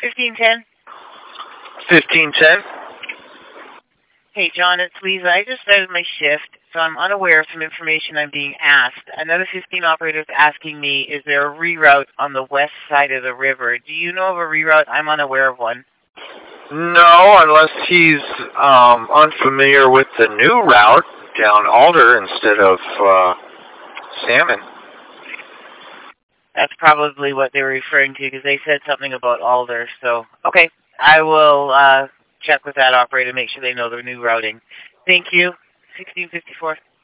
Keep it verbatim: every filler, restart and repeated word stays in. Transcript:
fifteen ten? fifteen ten? Hey, John, it's Lisa. I just started my shift, so I'm unaware of some information I'm being asked. Another fifteen operator's asking me, is there a reroute on the west side of the river? Do you know of a reroute? I'm unaware of one. No, unless he's um, unfamiliar with the new route down Alder instead of uh, Salmon. That's probably what they were referring to, because they said something about Alder. So, okay, I will uh, check with that operator, make sure they know the new routing. Thank you. sixteen fifty-four.